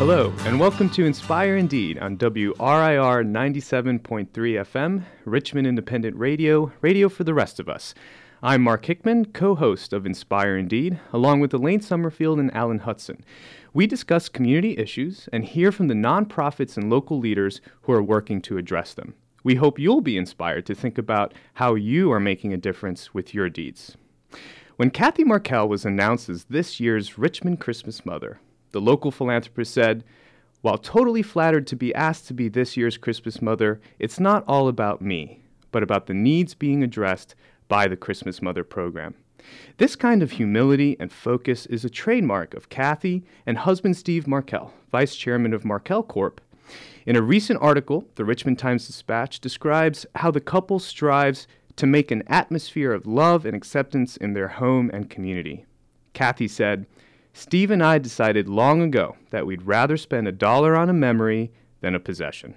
Hello, and welcome to Inspire Indeed on WRIR 97.3 FM, Richmond Independent Radio, radio for the rest of us. I'm Mark Hickman, co-host of Inspire Indeed, along with Elaine Summerfield and Alan Hudson. We discuss community issues and hear from the nonprofits and local leaders who are working to address them. We hope you'll be inspired to think about how you are making a difference with your deeds. When Kathy Markell was announced as this year's Richmond Christmas Mother, the local philanthropist said, "While totally flattered to be asked to be this year's Christmas Mother, it's not all about me, but about the needs being addressed by the Christmas Mother program." This kind of humility and focus is a trademark of Kathy and husband Steve Markell, vice chairman of Markell Corp. In a recent article, the Richmond Times-Dispatch describes how the couple strives to make an atmosphere of love and acceptance in their home and community. Kathy said, "Steve and I decided long ago that we'd rather spend $1 on a memory than a possession."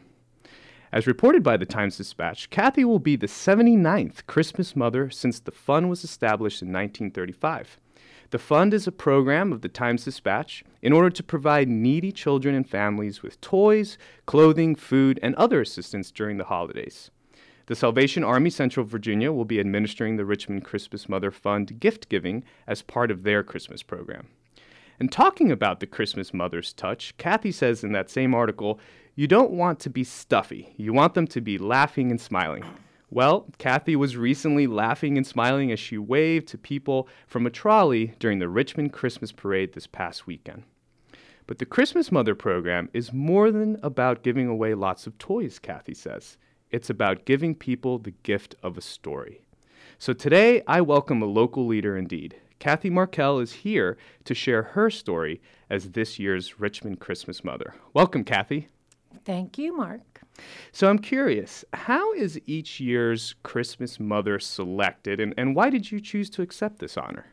As reported by the Times-Dispatch, Kathy will be the 79th Christmas Mother since the fund was established in 1935. The fund is a program of the Times-Dispatch in order to provide needy children and families with toys, clothing, food, and other assistance during the holidays. The Salvation Army Central Virginia will be administering the Richmond Christmas Mother Fund gift giving as part of their Christmas program. And talking about the Christmas Mother's touch, Kathy says in that same article, "You don't want to be stuffy. You want them to be laughing and smiling." Well, Kathy was recently laughing and smiling as she waved to people from a trolley during the Richmond Christmas Parade this past weekend. But the Christmas Mother program is more than about giving away lots of toys, Kathy says. It's about giving people the gift of a story. So today, I welcome a local leader indeed. Kathy Markell is here to share her story as this year's Richmond Christmas Mother. Welcome, Kathy. Thank you, Mark. So I'm curious, how is each year's Christmas Mother selected, and why did you choose to accept this honor?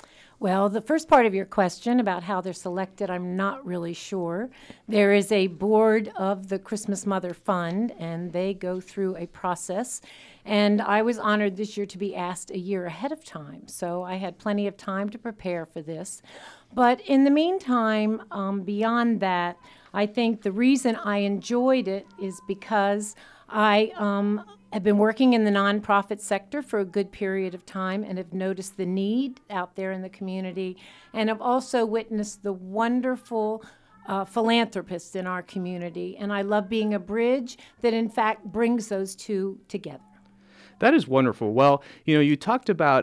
Well, the first part of your question about how they're selected, I'm not really sure. There is a board of the Christmas Mother Fund, and they go through a process. And I was honored this year to be asked a year ahead of time, so I had plenty of time to prepare for this. But in the meantime, beyond that, I think the reason I enjoyed it is because I have been working in the nonprofit sector for a good period of time and have noticed the need out there in the community, and have also witnessed the wonderful philanthropists in our community. And I love being a bridge that, in fact, brings those two together. That is wonderful. Well, you talked about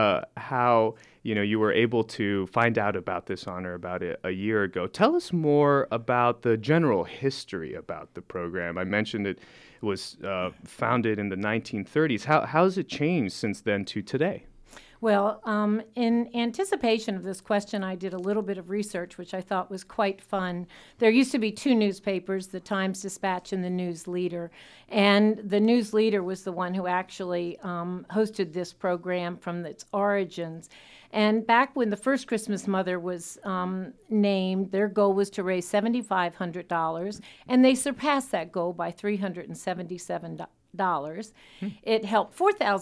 how, you were able to find out about this honor about a year ago. Tell us more about the general history about the program. I mentioned it was founded in the 1930s. How has it changed since then to today? Well, in anticipation of this question, I did a little bit of research, which I thought was quite fun. There used to be two newspapers, the Times-Dispatch and the News Leader. And the News Leader was the one who actually hosted this program from its origins. And back when the first Christmas Mother was named, their goal was to raise $7,500, and they surpassed that goal by $377. It helped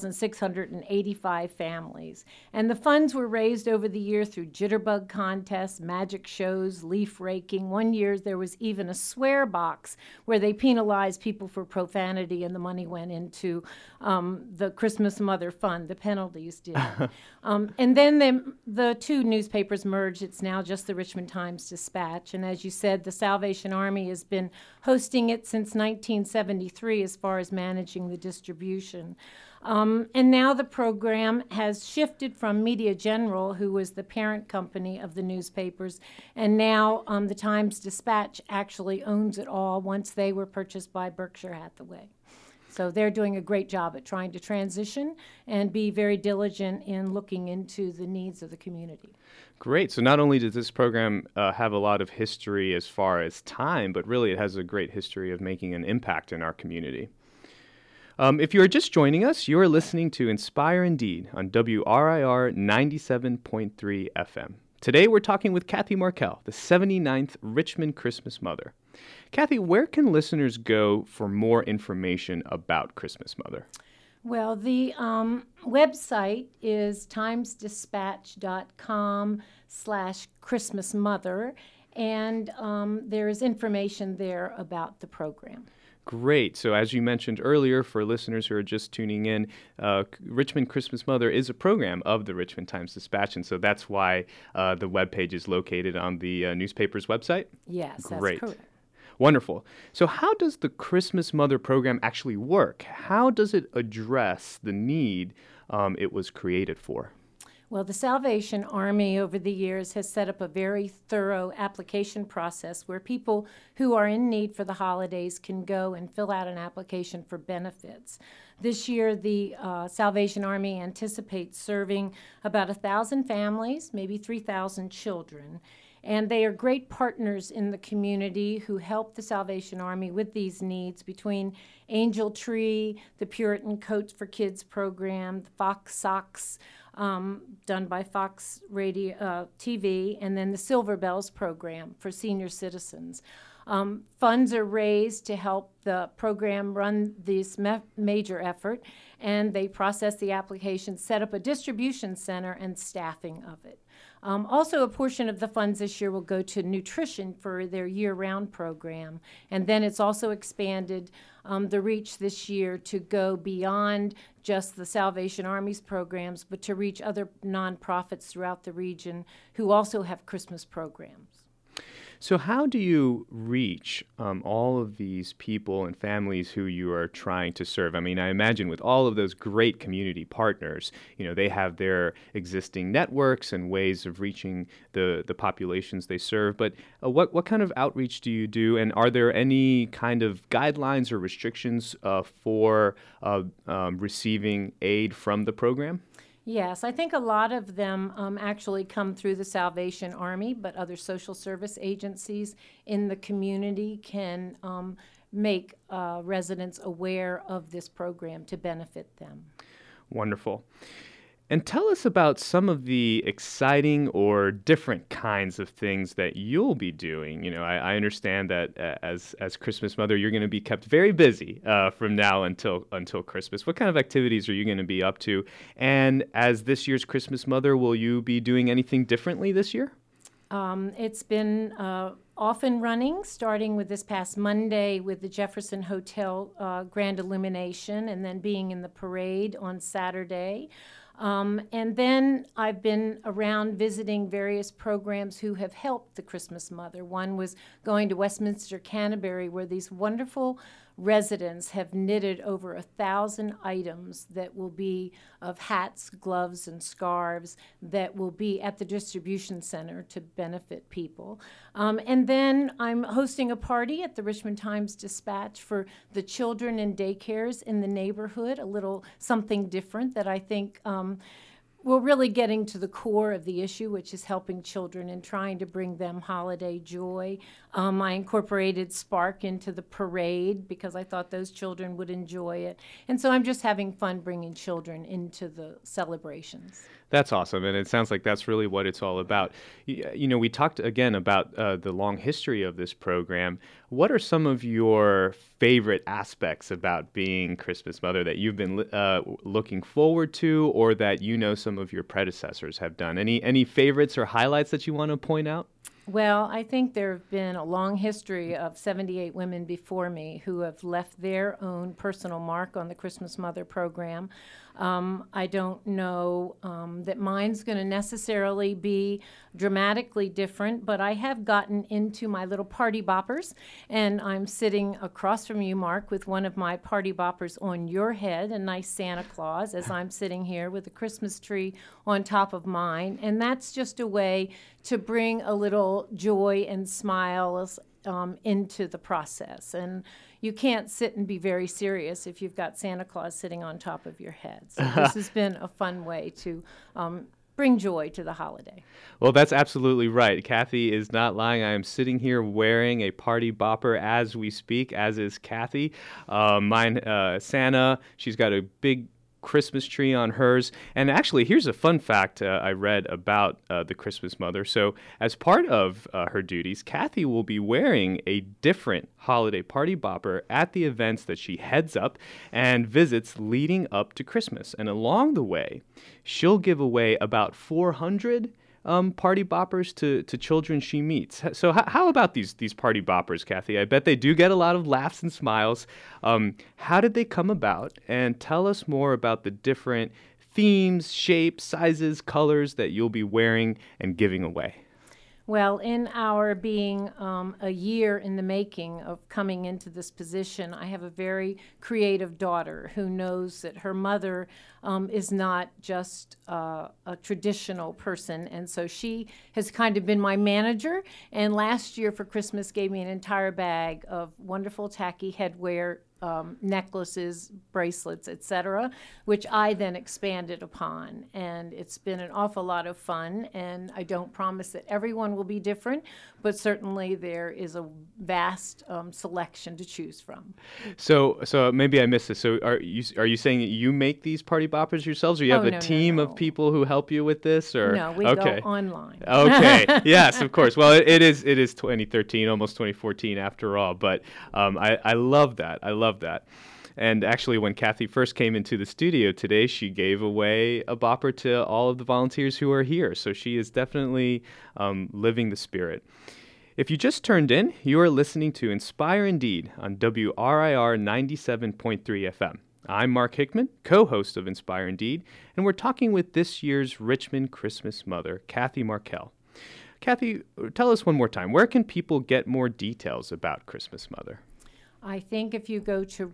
4,685 families, and the funds were raised over the year through jitterbug contests, magic shows, leaf raking. One year there was even a swear box where they penalized people for profanity, and the money went into the Christmas Mother Fund. The penalties did. And then the two newspapers merged. It's now just the Richmond Times-Dispatch, and as you said, the Salvation Army has been hosting it since 1973 as far as managing the distribution. And now the program has shifted from Media General, who was the parent company of the newspapers, and now the Times-Dispatch actually owns it all once they were purchased by Berkshire Hathaway. So they're doing a great job at trying to transition and be very diligent in looking into the needs of the community. Great. So not only does this program have a lot of history as far as time, but really it has a great history of making an impact in our community. If you are just joining us, you are listening to Inspire Indeed on WRIR 97.3 FM. Today we're talking with Kathy Markell, the 79th Richmond Christmas Mother. Kathy, where can listeners go for more information about Christmas Mother? Well, the website is timesdispatch.com/Christmas Mother, and there is information there about the program. Great. So as you mentioned earlier, for listeners who are just tuning in, Richmond Christmas Mother is a program of the Richmond Times-Dispatch, and so that's why the webpage is located on the newspaper's website? Yes, Great. that's correct. Wonderful. So how does the Christmas Mother program actually work? How does it address the need it was created for? Well, the Salvation Army over the years has set up a very thorough application process where people who are in need for the holidays can go and fill out an application for benefits. This year, the Salvation Army anticipates serving about 1,000 families, maybe 3,000 children. And they are great partners in the community who help the Salvation Army with these needs between Angel Tree, the Puritan Coats for Kids program, the Fox Socks, done by Fox Radio TV, and then the Silver Bells program for senior citizens. Funds are raised to help the program run this major effort, and they process the application, set up a distribution center, and staffing of it. Also, a portion of the funds this year will go to nutrition for their year-round program, and then it's also expanded the reach this year to go beyond just the Salvation Army's programs, but to reach other nonprofits throughout the region who also have Christmas programs. So how do you reach all of these people and families who you are trying to serve? I mean, I imagine with all of those great community partners, they have their existing networks and ways of reaching the populations they serve. But what kind of outreach do you do? And are there any kind of guidelines or restrictions for receiving aid from the program? Yes, I think a lot of them actually come through the Salvation Army, but other social service agencies in the community can make residents aware of this program to benefit them. Wonderful. And tell us about some of the exciting or different kinds of things that you'll be doing. I understand that as Christmas Mother, you're going to be kept very busy from now until Christmas. What kind of activities are you going to be up to? And as this year's Christmas Mother, will you be doing anything differently this year? It's been off and running, starting with this past Monday with the Jefferson Hotel Grand Illumination, and then being in the parade on Saturday. And then I've been around visiting various programs who have helped the Christmas Mother. One was going to Westminster Canterbury, where these wonderful residents have knitted over 1,000 items that will be of hats, gloves, and scarves that will be at the distribution center to benefit people. And then I'm hosting a party at the Richmond Times-Dispatch for the children in daycares in the neighborhood, a little something different that I think we're really getting to the core of the issue, which is helping children and trying to bring them holiday joy. I incorporated Spark into the parade because I thought those children would enjoy it. And so I'm just having fun bringing children into the celebrations. That's awesome, and it sounds like that's really what it's all about. We talked again about the long history of this program. What are some of your favorite aspects about being Christmas Mother that you've been looking forward to, or that some of your predecessors have done? Any favorites or highlights that you want to point out? Well, I think there have been a long history of 78 women before me who have left their own personal mark on the Christmas Mother program. I don't know that mine's going to necessarily be dramatically different, but I have gotten into my little party boppers, and I'm sitting across from you, Mark, with one of my party boppers on your head, a nice Santa Claus, as I'm sitting here with a Christmas tree on top of mine. And that's just a way to bring a little joy and smiles into the process. And you can't sit and be very serious if you've got Santa Claus sitting on top of your head. So this has been a fun way to bring joy to the holiday. Well, that's absolutely right. Kathy is not lying. I am sitting here wearing a party bopper as we speak, as is Kathy. Mine, Santa, she's got a big Christmas tree on hers. And actually, here's a fun fact I read about the Christmas Mother. So as part of her duties, Kathy will be wearing a different holiday party bopper at the events that she heads up and visits leading up to Christmas. And along the way, she'll give away about 400 party boppers to children she meets. So how about these party boppers, Kathy? I bet they do get a lot of laughs and smiles. How did they come about? And tell us more about the different themes, shapes, sizes, colors that you'll be wearing and giving away. Well, in our being a year in the making of coming into this position, I have a very creative daughter who knows that her mother is not just a traditional person. And so she has kind of been my manager. And last year for Christmas gave me an entire bag of wonderful tacky headwear, necklaces, bracelets, etc., which I then expanded upon. And it's been an awful lot of fun. And I don't promise that everyone will be different, but certainly there is a vast selection to choose from. So maybe I missed this. So are you saying that you make these party boppers yourselves, or you have a team of people who help you with this? Or no, we go online. Okay, yes, of course. Well, it is 2013, almost 2014 after all. But I love that. I love that. And actually, when Kathy first came into the studio today, she gave away a bopper to all of the volunteers who are here. So she is definitely living the spirit. If you just turned in, you are listening to Inspire Indeed on WRIR 97.3 FM. I'm Mark Hickman, co-host of Inspire Indeed, and we're talking with this year's Richmond Christmas Mother, Kathy Markell. Kathy, tell us one more time, where can people get more details about Christmas Mother? I think if you go to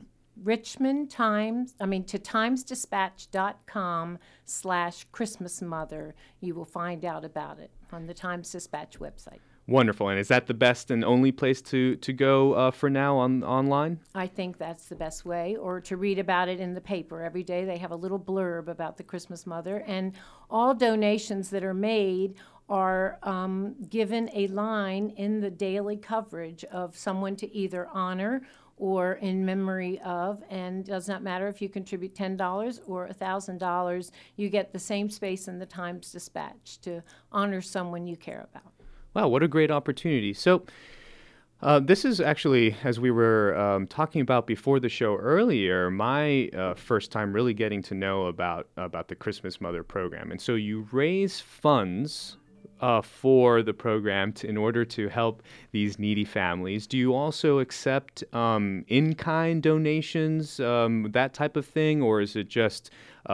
timesdispatch.com/Christmas Mother, you will find out about it on the Times Dispatch website. Wonderful. And is that the best and only place to go for now online? I think that's the best way, or to read about it in the paper. Every day they have a little blurb about the Christmas Mother, and all donations that are made are given a line in the daily coverage of someone to either honor or in memory of, and it does not matter if you contribute $10 or $1,000, you get the same space in the Times Dispatch to honor someone you care about. Wow, what a great opportunity. So this is actually, as we were talking about before the show earlier, my first time really getting to know about the Christmas Mother program. And so you raise funds for the program in order to help these needy families. Do you also accept in-kind donations, that type of thing, or is it just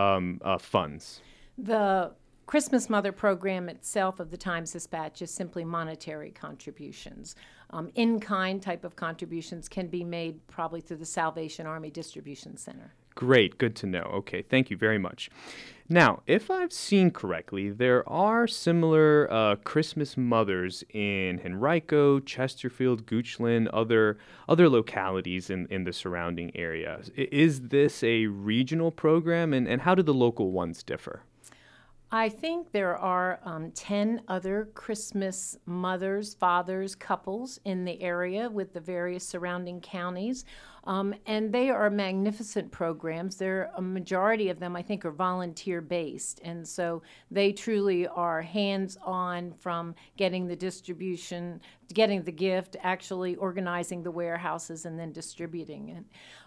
funds? The Christmas Mother program itself of the Times Dispatch is simply monetary contributions. In-kind type of contributions can be made probably through the Salvation Army Distribution Center. Great, good to know. Okay, thank you very much. Now, if I've seen correctly, there are similar Christmas mothers in Henrico, Chesterfield, Goochland, other localities in the surrounding area. Is this a regional program, and how do the local ones differ? I think there are 10 other Christmas mothers, fathers, couples in the area with the various surrounding counties, and they are magnificent programs. A majority of them, I think, are volunteer-based, and so they truly are hands-on from getting the distribution, getting the gift, actually organizing the warehouses, and then distributing it.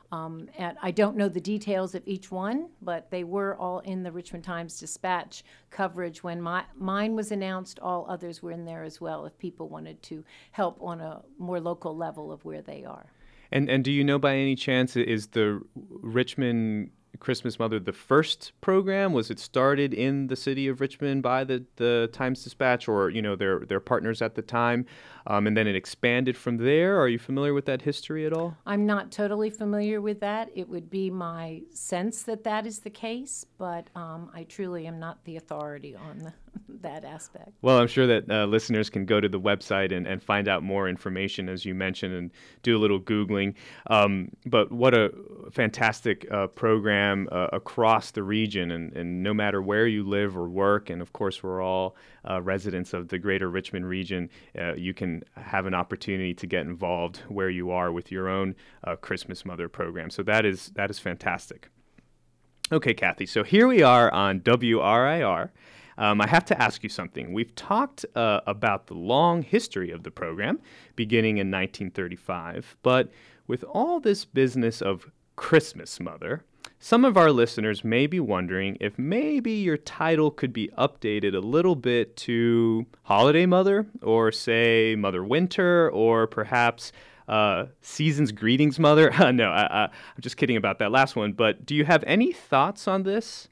And I don't know the details of each one, but they were all in the Richmond Times Dispatch coverage when mine was announced. All others were in there as well if people wanted to help on a more local level of where they are. And do you know by any chance, is the Richmond Christmas Mother the first program? Was it started in the city of Richmond by the Times Dispatch, or their partners at the time, and then it expanded from there? Are you familiar with that history at all? I'm not totally familiar with that. It would be my sense that that is the case, but I truly am not the authority on that aspect. Well, I'm sure that listeners can go to the website and find out more information, as you mentioned, and do a little Googling. But what a fantastic program across the region, and no matter where you live or work, and of course we're all residents of the greater Richmond region, you can have an opportunity to get involved where you are with your own Christmas Mother program. So that is fantastic. Okay, Kathy, so here we are on WRIR. I have to ask you something. We've talked about the long history of the program, beginning in 1935, but with all this business of Christmas Mother, some of our listeners may be wondering if maybe your title could be updated a little bit to Holiday Mother, or say Mother Winter, or perhaps Season's Greetings Mother. No, I'm just kidding about that last one. But do you have any thoughts on this?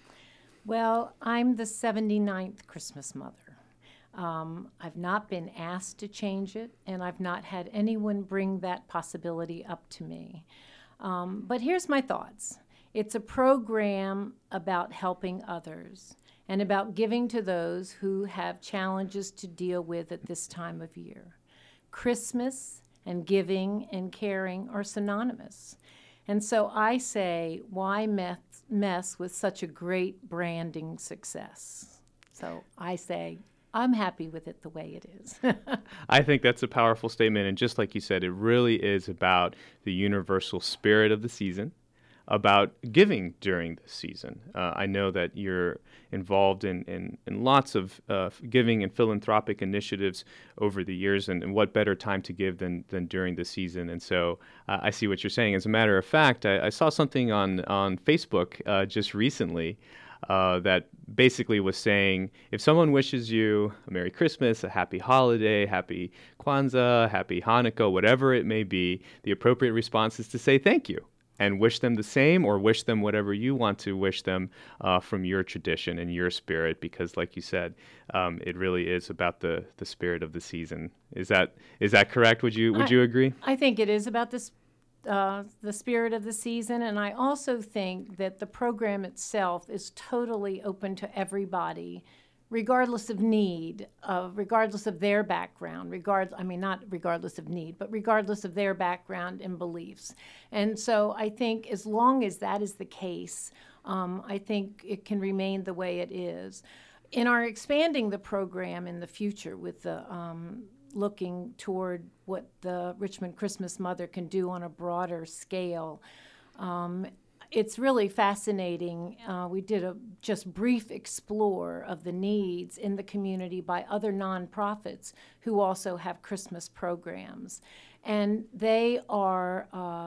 Well, I'm the 79th Christmas mother. I've not been asked to change it, and I've not had anyone bring that possibility up to me. But here's my thoughts. It's a program about helping others and about giving to those who have challenges to deal with at this time of year. Christmas and giving and caring are synonymous. And so I say, why mess with such a great branding success? So I say, I'm happy with it the way it is. I think that's a powerful statement. And just like you said, it really is about the universal spirit of the season, about giving during the season. I know that you're involved in lots of giving and philanthropic initiatives over the years, and what better time to give than during the season. And so I see what you're saying. As a matter of fact, I saw something on Facebook just recently that basically was saying, if someone wishes you a Merry Christmas, a Happy Holiday, Happy Kwanzaa, Happy Hanukkah, whatever it may be, the appropriate response is to say thank you and wish them the same, or wish them whatever you want to wish them from your tradition and your spirit, because like you said, it really is about the spirit of the season. Is that correct? Would you agree? I think it is about the spirit of the season, and I also think that the program itself is totally open to everybody, regardless of need, regardless of their background, not regardless of need, but regardless of their background and beliefs. And so I think as long as that is the case, I think it can remain the way it is. In our expanding the program in the future with the looking toward what the Richmond Christmas Mother can do on a broader scale, it's really fascinating. We did a just brief explore of the needs in the community by other nonprofits who also have Christmas programs. And they are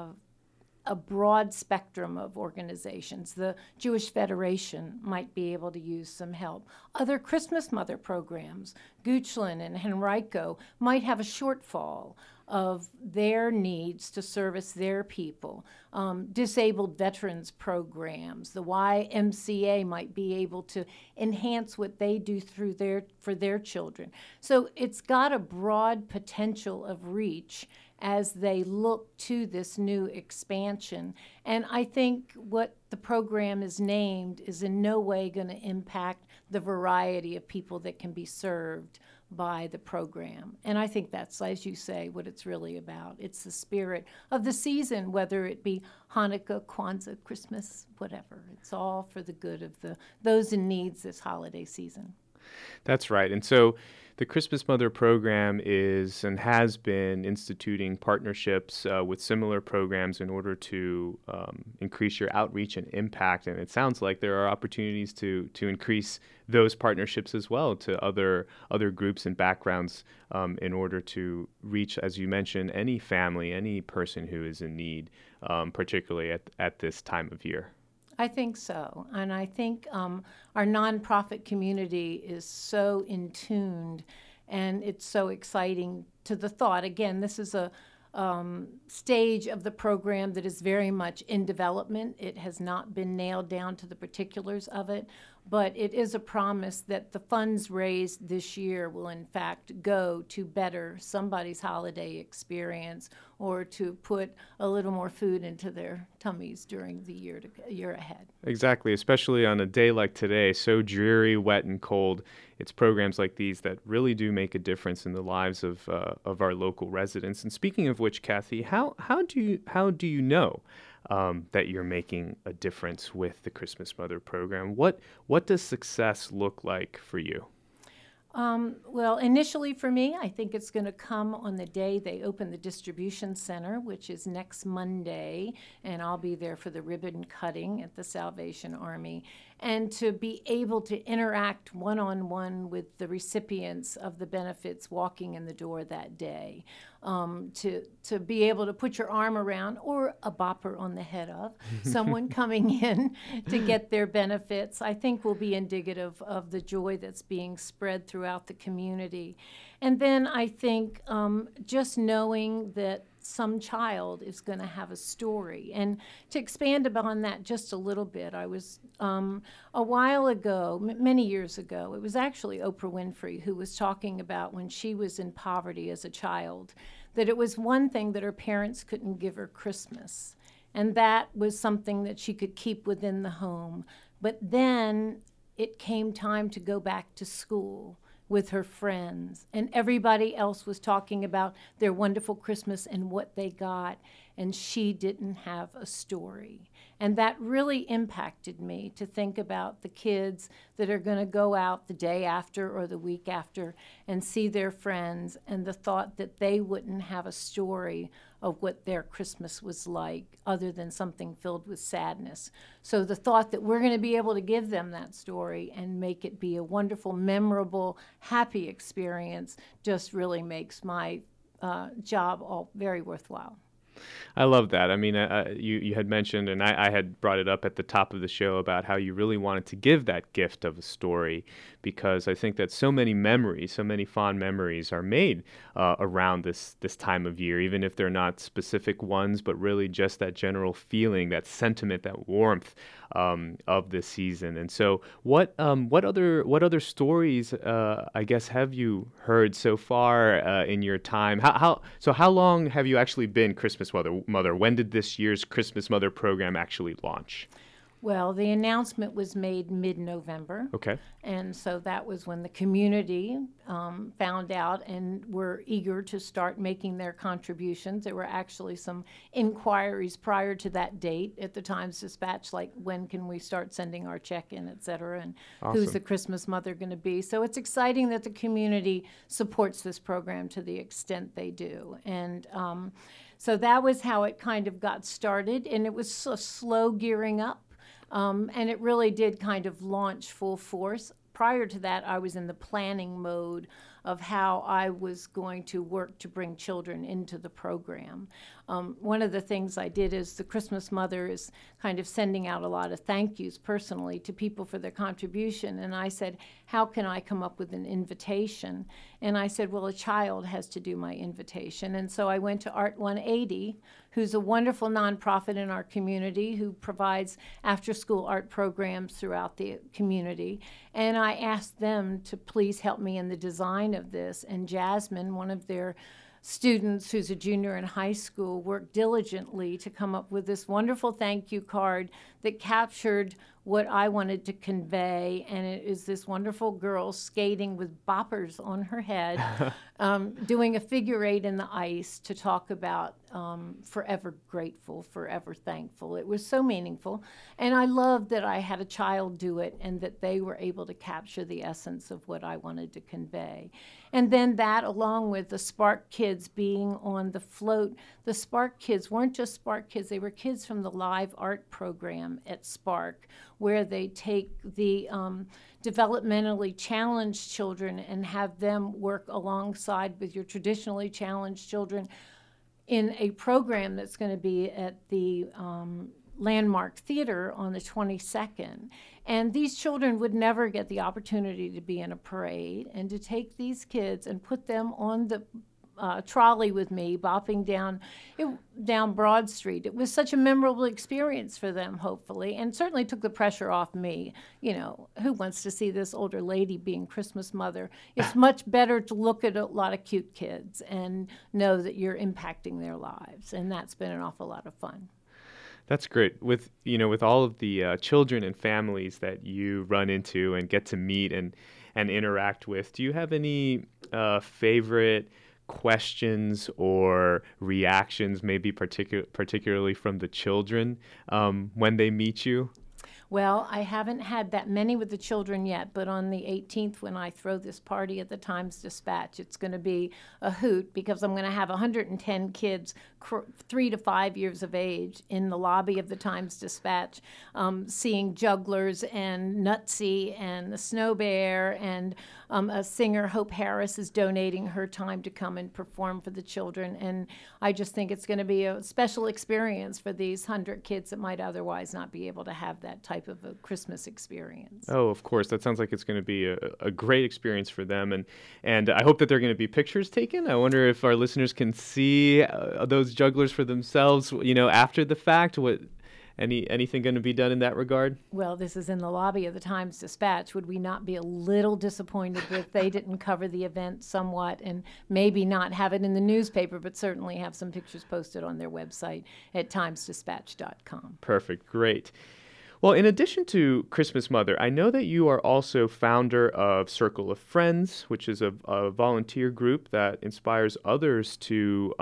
a broad spectrum of organizations. The Jewish Federation might be able to use some help. Other Christmas Mother programs, Goochland and Henrico, might have a shortfall of their needs to service their people. Disabled veterans programs, the YMCA might be able to enhance what they do for their children. So it's got a broad potential of reach as they look to this new expansion. And I think what the program is named is in no way going to impact the variety of people that can be served by the program. And I think that's, as you say, what it's really about. It's the spirit of the season, whether it be Hanukkah, Kwanzaa, Christmas, whatever. It's all for the good of those in needs this holiday season. That's right. And so the Christmas Mother program is and has been instituting partnerships with similar programs in order to increase your outreach and impact. And it sounds like there are opportunities to increase those partnerships as well to other groups and backgrounds in order to reach, as you mentioned, any family, any person who is in need, particularly at this time of year. I think so. And I think our nonprofit community is so in tuned, and it's so exciting to the thought. Again, this is a stage of the program that is very much in development. It has not been nailed down to the particulars of it, but it is a promise that the funds raised this year will in fact go to better somebody's holiday experience, or to put a little more food into their tummies during the year ahead. Exactly, especially on a day like today, so dreary, wet, and cold. It's programs like these that really do make a difference in the lives of our local residents. And speaking of which, Kathy, how do you know that you're making a difference with the Christmas Mother program? What does success look like for you? Well, initially for me, I think it's going to come on the day they open the distribution center, which is next Monday, and I'll be there for the ribbon cutting at the Salvation Army. and to be able to interact one-on-one with the recipients of the benefits walking in the door that day. To be able to put your arm around, or a bopper on the head of, someone coming in to get their benefits, I think will be indicative of the joy that's being spread throughout the community. And then I think just knowing that some child is going to have a story. And to expand upon that just a little bit, I was a while ago, many years ago, it was actually Oprah Winfrey who was talking about when she was in poverty as a child, that it was one thing that her parents couldn't give her Christmas. And that was something that she could keep within the home. But then it came time to go back to school with her friends, and everybody else was talking about their wonderful Christmas and what they got, and she didn't have a story. And that really impacted me, to think about the kids that are going to go out the day after or the week after and see their friends, and the thought that they wouldn't have a story of what their Christmas was like other than something filled with sadness. So the thought that we're going to be able to give them that story and make it be a wonderful, memorable, happy experience just really makes my job all very worthwhile. I love that. I mean, you had mentioned, and I had brought it up at the top of the show, about how you really wanted to give that gift of a story, because I think that so many memories, so many fond memories are made around this time of year, even if they're not specific ones, but really just that general feeling, that sentiment, that warmth of this season. And so what other stories, I guess, have you heard so far in your time? How long have you actually been Christmas Mother? When did this year's Christmas Mother program actually launch? Well, the announcement was made mid-November. Okay. And so that was when the community found out and were eager to start making their contributions. There were actually some inquiries prior to that date at the Times-Dispatch, like when can we start sending our check in, et cetera, and who's the Christmas Mother going to be. So it's exciting that the community supports this program to the extent they do. And so that was how it kind of got started, and it was a slow gearing up. And it really did kind of launch full force. Prior to that, I was in the planning mode of how I was going to work to bring children into the program. One of the things I did is the Christmas Mother is kind of sending out a lot of thank yous personally to people for their contribution. And I said, how can I come up with an invitation? And I said, well, a child has to do my invitation. And so I went to Art 180, who's a wonderful nonprofit in our community who provides after-school art programs throughout the community. And I asked them to please help me in the design of this. And Jasmine, one of their students who's a junior in high school, worked diligently to come up with this wonderful thank you card that captured what I wanted to convey. And it is this wonderful girl skating with boppers on her head, doing a figure eight in the ice to talk about forever grateful, forever thankful. It was so meaningful. And I loved that I had a child do it and that they were able to capture the essence of what I wanted to convey. And then that, along with the Spark Kids being on the float, the Spark Kids weren't just Spark Kids, they were kids from the live art program at Spark, where they take the developmentally challenged children and have them work alongside with your traditionally challenged children in a program that's going to be at the Landmark Theater on the 22nd. And these children would never get the opportunity to be in a parade, and to take these kids and put them on the trolley with me, bopping down Broad Street. It was such a memorable experience for them, hopefully, and certainly took the pressure off me. You know, who wants to see this older lady being Christmas Mother? It's much better to look at a lot of cute kids and know that you're impacting their lives, and that's been an awful lot of fun. That's great. With all of the children and families that you run into and get to meet and interact with, do you have any favorite questions or reactions, maybe particularly from the children when they meet you? Well, I haven't had that many with the children yet, but on the 18th, when I throw this party at the Times-Dispatch, it's going to be a hoot because I'm going to have 110 kids, 3 to 5 years of age, in the lobby of the Times-Dispatch, seeing jugglers and Nutsy and the Snow Bear, and a singer, Hope Harris, is donating her time to come and perform for the children. And I just think it's going to be a special experience for these 100 kids that might otherwise not be able to have that type of a Christmas experience. Oh, of course. That sounds like it's going to be a great experience for them. And I hope that there are going to be pictures taken. I wonder if our listeners can see those jugglers for themselves, after the fact. Anything going to be done in that regard? Well, this is in the lobby of the Times-Dispatch. Would we not be a little disappointed if they didn't cover the event somewhat and maybe not have it in the newspaper, but certainly have some pictures posted on their website at timesdispatch.com? Perfect. Great. Well, in addition to Christmas Mother, I know that you are also founder of Circle of Friends, which is a volunteer group that inspires others to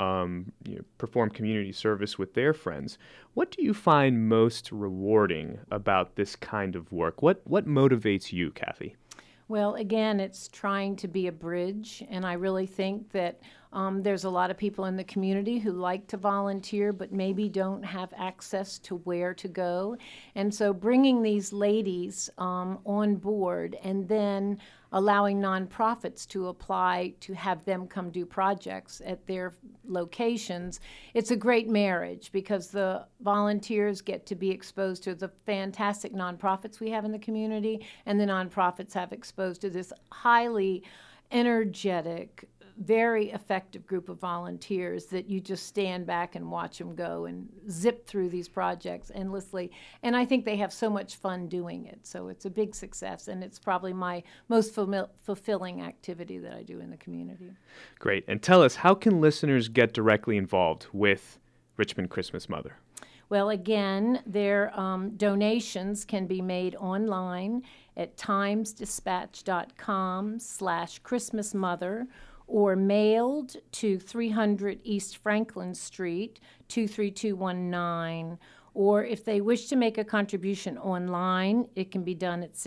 perform community service with their friends. What do you find most rewarding about this kind of work? What motivates you, Kathy? Well, again, it's trying to be a bridge, and I really think that there's a lot of people in the community who like to volunteer but maybe don't have access to where to go. And so bringing these ladies on board and then allowing nonprofits to apply to have them come do projects at their locations, it's a great marriage because the volunteers get to be exposed to the fantastic nonprofits we have in the community, and the nonprofits have exposed to this highly energetic, very effective group of volunteers that you just stand back and watch them go and zip through these projects endlessly. And I think they have so much fun doing it. So it's a big success, and it's probably my most fulfilling activity that I do in the community. Great. And tell us, how can listeners get directly involved with Richmond Christmas Mother? Well, again, their donations can be made online at timesdispatch.com/christmasmother, or mailed to 300 East Franklin Street, 23219. Or if they wish to make a contribution online, it can be done at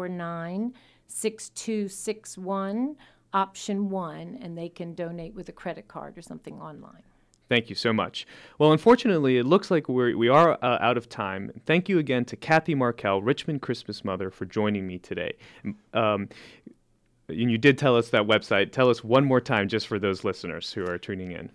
649-6261, option 1, and they can donate with a credit card or something online. Thank you so much. Well, unfortunately, it looks like we are out of time. Thank you again to Kathy Markell, Richmond Christmas Mother, for joining me today. And you did tell us that website. Tell us one more time just for those listeners who are tuning in.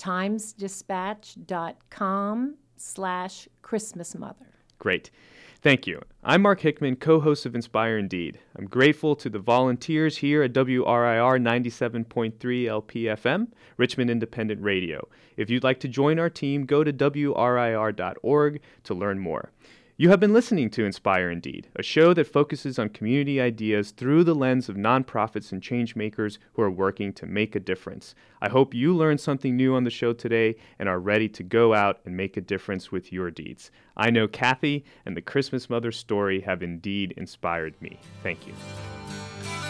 timesdispatch.com/christmasmother. Great. Thank you. I'm Mark Hickman, co-host of Inspire Indeed. I'm grateful to the volunteers here at WRIR 97.3 LPFM, Richmond Independent Radio. If you'd like to join our team, go to WRIR.org to learn more. You have been listening to Inspire Indeed, a show that focuses on community ideas through the lens of nonprofits and change makers who are working to make a difference. I hope you learned something new on the show today and are ready to go out and make a difference with your deeds. I know Kathy and the Christmas Mother story have indeed inspired me. Thank you.